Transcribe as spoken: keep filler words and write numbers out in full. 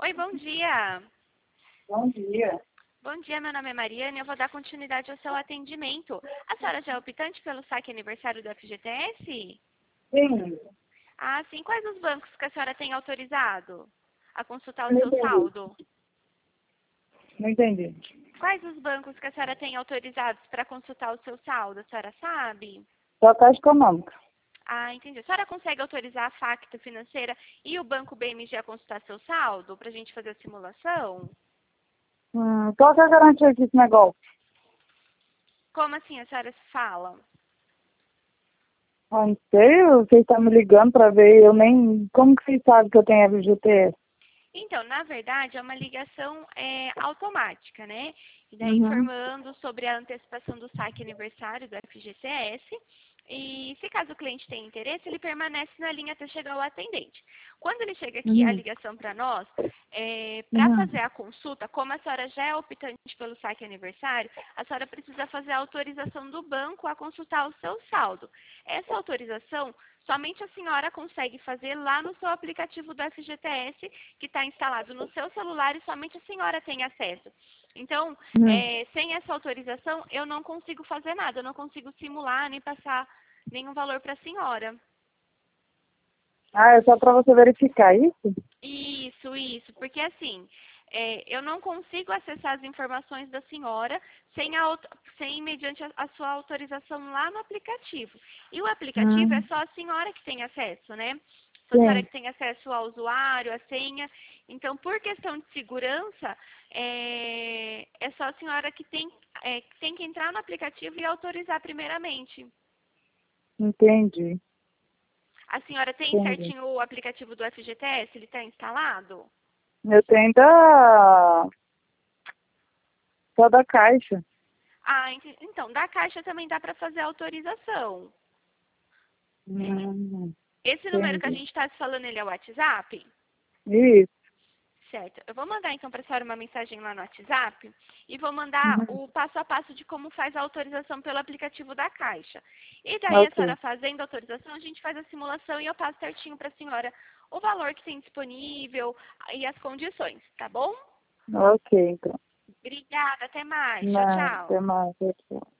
Oi, bom dia. Bom dia. Bom dia, meu nome é Mariana e eu vou dar continuidade ao seu atendimento. A senhora já é optante pelo saque aniversário do F G T S? Sim, Ah, sim. Quais os bancos que a senhora tem autorizado a consultar o não seu entendi. saldo? Não entendi. Quais os bancos que a senhora tem autorizados para consultar o seu saldo? A senhora sabe? Só Caixa Econômica. Ah, entendi. A senhora consegue autorizar a Facto Financeira e o Banco B M G a consultar seu saldo para a gente fazer a simulação? Hum, qual que é a garantia desse negócio? Como assim a senhora fala? Ah, não sei, vocês estão me ligando para ver, eu nem... Como que vocês sabem que eu tenho F G T S? Então, na verdade, é uma ligação é, automática, né? E daí Uhum. informando sobre a antecipação do saque aniversário do F G T S. E se caso o cliente tenha interesse, ele permanece na linha até chegar o atendente. Quando ele chega aqui, a Uhum. ligação para nós, é, para Uhum. fazer a consulta, como a senhora já é optante pelo saque aniversário, a senhora precisa fazer a autorização do banco a consultar o seu saldo. Essa autorização, somente a senhora consegue fazer lá no seu aplicativo do F G T S, que está instalado no seu celular e somente a senhora tem acesso. Então, Uhum. é, sem essa autorização, eu não consigo fazer nada, eu não consigo simular nem passar nenhum valor para a senhora. Ah, é só para você verificar isso? Isso, isso, porque assim, é, eu não consigo acessar as informações da senhora sem, a, auto- sem mediante a, a sua autorização lá no aplicativo. E o aplicativo é Hum, só a senhora que tem acesso, né? Só a senhora sim, que tem acesso ao usuário, a senha. Então, por questão de segurança, é, é só a senhora que tem, é, que tem que entrar no aplicativo e autorizar primeiramente. entendi, A senhora tem entendi. certinho o aplicativo do F G T S? Ele está instalado? Eu tenho da... Só da Caixa. Ah, ente- então, da Caixa também dá para fazer autorização. Hum, Esse número que a entendi. gente está se falando, ele é o WhatsApp? Isso. Certo. Eu vou mandar então para a senhora uma mensagem lá no WhatsApp e vou mandar Uhum. o passo a passo de como faz a autorização pelo aplicativo da Caixa. E daí a senhora Ok. fazendo a autorização, a gente faz a simulação e eu passo certinho para a senhora o valor que tem disponível e as condições, tá bom? Ok, então. Obrigada, até mais. Tchau, Não, tchau. até mais. Tchau.